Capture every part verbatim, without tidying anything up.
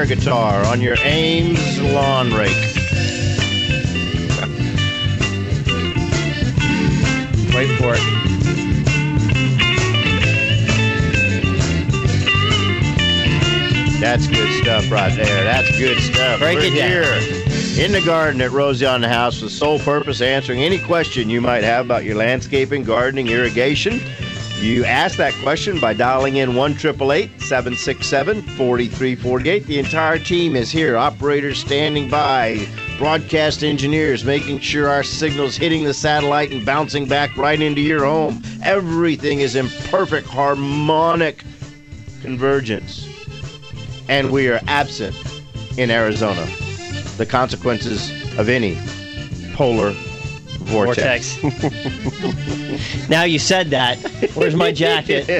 guitar on your Ames lawn rake. Wait for it. That's good stuff right there. That's good stuff. Break We're it down. here in the garden at Rosie on the House with sole purpose answering any question you might have about your landscaping, gardening, irrigation. You ask that question by dialing in one eight eight eight, seven six seven, four three four eight. The entire team is here. Operators standing by. Broadcast engineers making sure our signal's hitting the satellite and bouncing back right into your home. Everything is in perfect harmonic convergence. And we are absent in Arizona. The consequences of any polar vortex. vortex. Now you said that. Where's my jacket?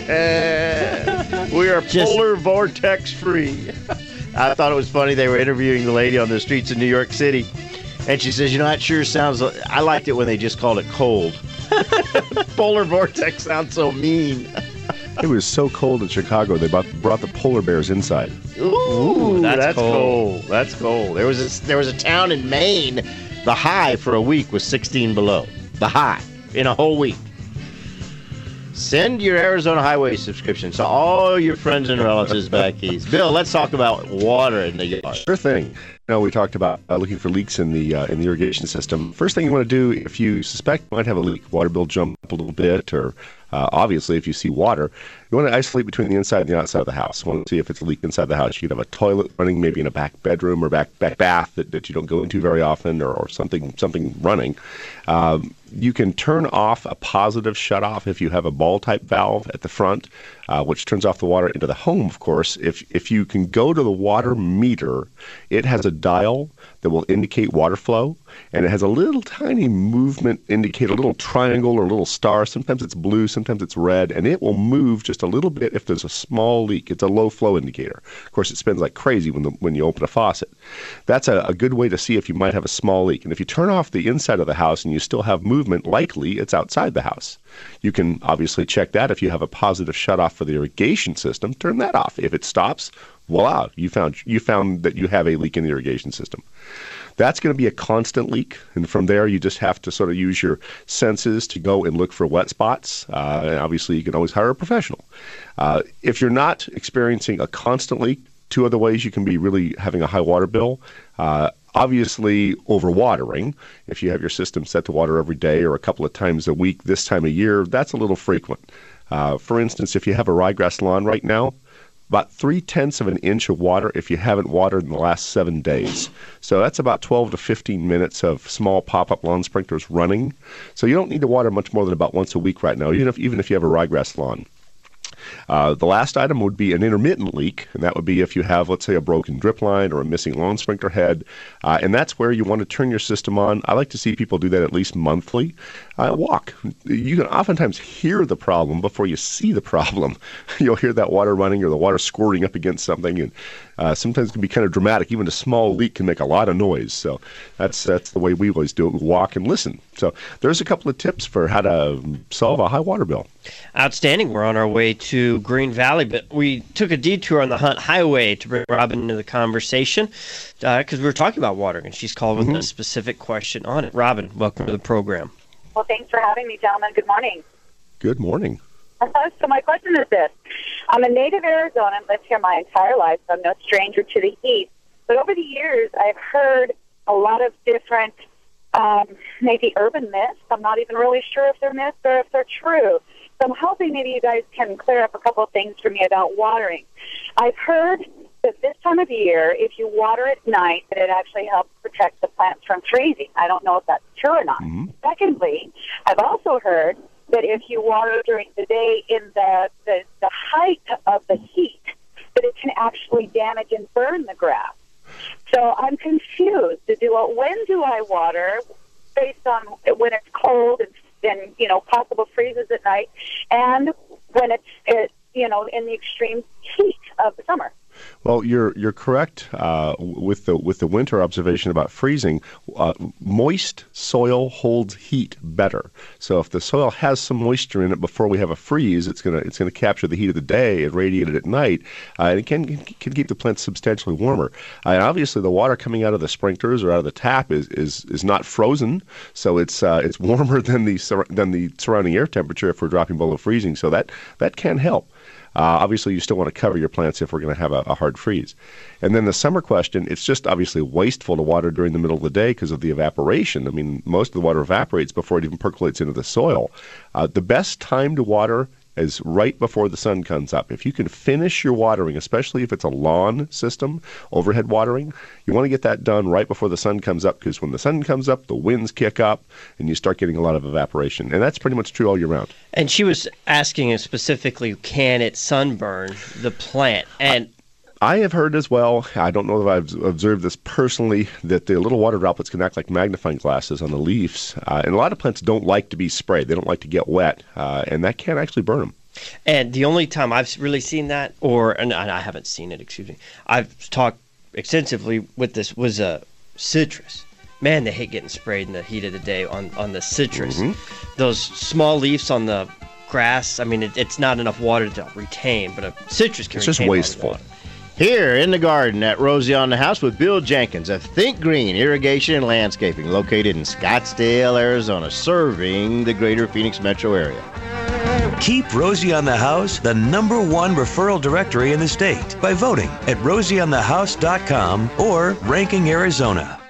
We are Just- polar vortex free. I thought it was funny. They were interviewing the lady on the streets of New York City, and she says, you know, that sure sounds like, I liked it when they just called it cold. Polar vortex sounds so mean. It was so cold in Chicago, they brought, brought the polar bears inside. Ooh, Ooh, that's that's, cold. cold. That's cold. There was a, there was a town in Maine. The high for a week was sixteen below. The high in a whole week. Send your Arizona Highway subscription to all your friends and relatives back east. Bill, let's talk about water in the yard. Sure thing. You know, we talked about uh, looking for leaks in the uh, in the irrigation system. First thing you want to do if you suspect you might have a leak, water bill jump up a little bit, or uh, obviously if you see water, you want to isolate between the inside and the outside of the house. You want to see if it's a leak inside the house. You could have a toilet running maybe in a back bedroom or back back bath that, that you don't go into very often, or, or something something running. Um, you can turn off a positive shutoff if you have a ball-type valve at the front, uh, which turns off the water into the home, of course. If if you can go to the water meter, it has a dial that will indicate water flow, and it has a little tiny movement indicator, a little triangle or a little star. Sometimes it's blue, sometimes it's red, and it will move just a little bit if there's a small leak. It's a low flow indicator. Of course, it spins like crazy when the, when you open a faucet. That's a, a good way to see if you might have a small leak. And if you turn off the inside of the house and you still have movement, likely it's outside the house. You can obviously check that. If you have a positive shutoff for the irrigation system, turn that off. If it stops, voila, you found you found that you have a leak in the irrigation system. That's going to be a constant leak, and from there you just have to sort of use your senses to go and look for wet spots. Uh, and obviously, you can always hire a professional. Uh, if you're not experiencing a constant leak, two other ways you can be really having a high water bill. Uh, Obviously, overwatering. If you have your system set to water every day or a couple of times a week this time of year, that's a little frequent. Uh, for instance, if you have a ryegrass lawn right now, about three-tenths of an inch of water if you haven't watered in the last seven days. So that's about twelve to fifteen minutes of small pop-up lawn sprinklers running. So you don't need to water much more than about once a week right now, even if, even if you have a ryegrass lawn. Uh, the last item would be an intermittent leak, and that would be if you have, let's say, a broken drip line or a missing lawn sprinkler head, uh, and that's where you want to turn your system on. I like to see people do that at least monthly. Uh, walk. You can oftentimes hear the problem before you see the problem. You'll hear that water running or the water squirting up against something, and uh, sometimes it can be kind of dramatic. Even a small leak can make a lot of noise, so that's that's the way we always do it. We walk and listen. So there's a couple of tips for how to solve a high water bill. Outstanding. We're on our way to Green Valley, but we took a detour on the Hunt Highway to bring Robin into the conversation because uh, we were talking about water, and she's called with mm-hmm. a specific question on it. Robin, welcome to the program. Well, thanks for having me, gentlemen. Good morning. Good morning. So my question is this. I'm a native Arizonan, lived here my entire life, so I'm no stranger to the heat. But over the years, I've heard a lot of different, um, maybe urban myths. I'm not even really sure if they're myths or if they're true. So I'm hoping maybe you guys can clear up a couple of things for me about watering. I've heard that this time of year, if you water at night, that it actually helps protect the plants from freezing. I don't know if that's true or not. Mm-hmm. Secondly, I've also heard that if you water during the day in the, the, the height of the heat, that it can actually damage and burn the grass. So I'm confused. To do a, when do I water based on when it's cold and, and you know, possible freezes at night, and when it's, it, you know, in the extreme heat of the summer? Well, you're you're correct uh, with the with the winter observation about freezing. Uh, moist soil holds heat better. So if the soil has some moisture in it before we have a freeze, it's gonna it's gonna capture the heat of the day and radiate it at night, uh, and it can can keep the plants substantially warmer. Uh, and obviously, the water coming out of the sprinklers or out of the tap is is, is not frozen, so it's uh, it's warmer than the sur- than the surrounding air temperature if we're dropping below freezing. So that that can help. Uh, obviously, you still want to cover your plants if we're going to have a, a hard freeze. And then the summer question, it's just obviously wasteful to water during the middle of the day because of the evaporation. I mean, most of the water evaporates before it even percolates into the soil. Uh, the best time to water is right before the sun comes up. If you can finish your watering, especially if it's a lawn system, overhead watering, you want to get that done right before the sun comes up, because when the sun comes up, the winds kick up, and you start getting a lot of evaporation. And that's pretty much true all year round. And she was asking specifically, can it sunburn the plant? And I have heard as well, I don't know if I've observed this personally, that the little water droplets can act like magnifying glasses on the leaves. Uh, and a lot of plants don't like to be sprayed. They don't like to get wet, uh, and that can actually burn them. And the only time I've really seen that, or and I haven't seen it, excuse me, I've talked extensively with this, was a citrus. Man, they hate getting sprayed in the heat of the day on, on the citrus. Mm-hmm. Those small leaves on the grass, I mean, it, it's not enough water to retain, but a citrus can it's retain just wasteful. water. Here in the garden at Rosie on the House with Bill Jenkins of Think Green Irrigation and Landscaping, located in Scottsdale, Arizona, serving the greater Phoenix metro area. Keep Rosie on the House the number one referral directory in the state by voting at rosie on the house dot com or Ranking Arizona.